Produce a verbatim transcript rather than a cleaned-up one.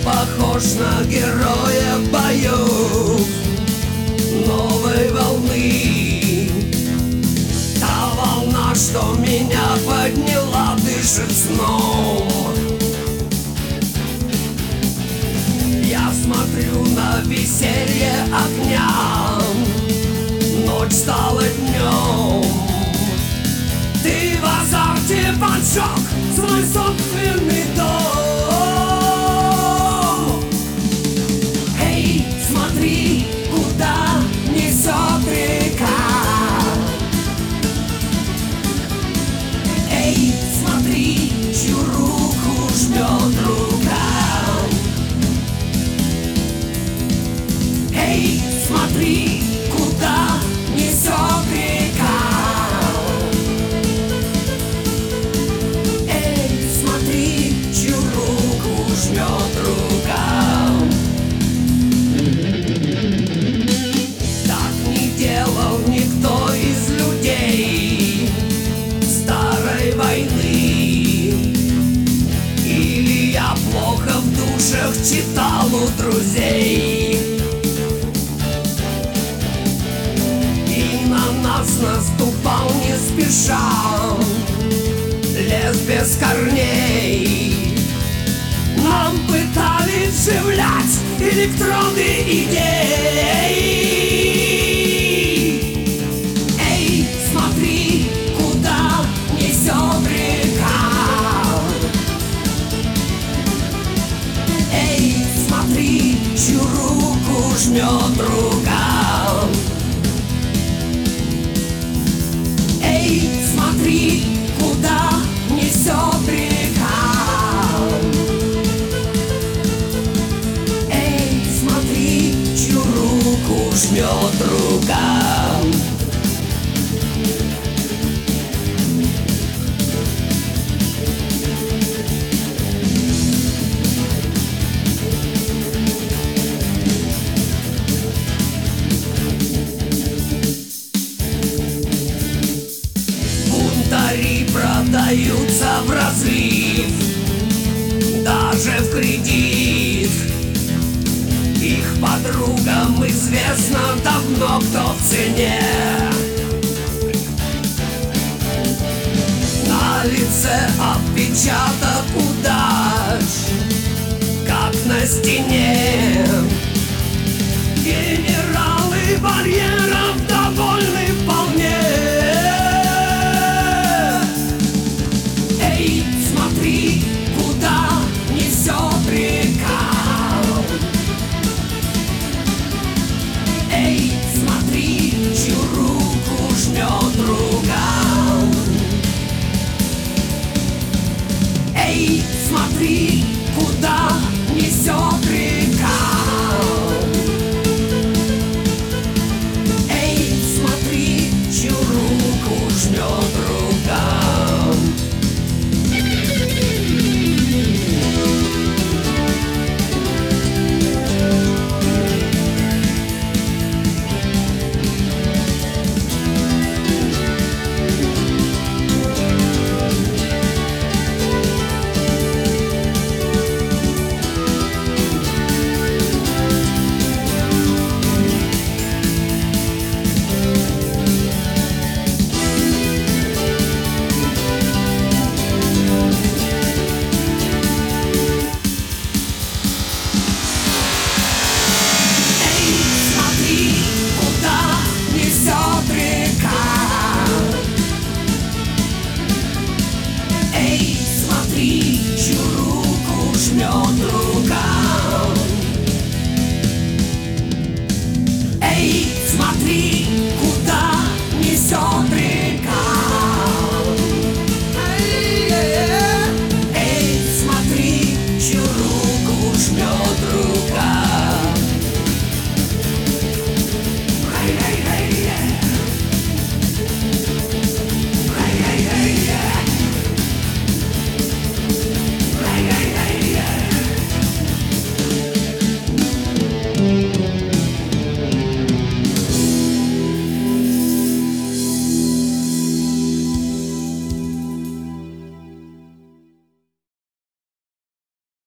похож на героя боев новой волны. Та волна, что меня подняла, дышит сном. Я смотрю на веселье огня, ночь стала днем. Ты в азарте поджег свой собственный дом. Эй, смотри, куда несет река. Эй, смотри, чью руку жмет рука. Эй, смотри, куда несет река. Эй, смотри, чью руку жмет рука. Так не делал никто из людей старой войны. Или я плохо в душах читал у друзей. Наступал не спеша лес без корней. Нам пытались вживлять электроны идей. Эй, смотри, куда несет река. Эй, смотри, чью руку жмет рука. Эй, смотри, куда несет река. Эй, смотри, чью руку жмет рука. Продаются в разлив, даже в кредит. Их подругам известно давно, кто в цене. На лице отпечаток удач, как на стене. Генералы барьеров довольны вполне. Эй, смотри, куда несет река. Эй, смотри, чью руку жмет рука. Эй, смотри, куда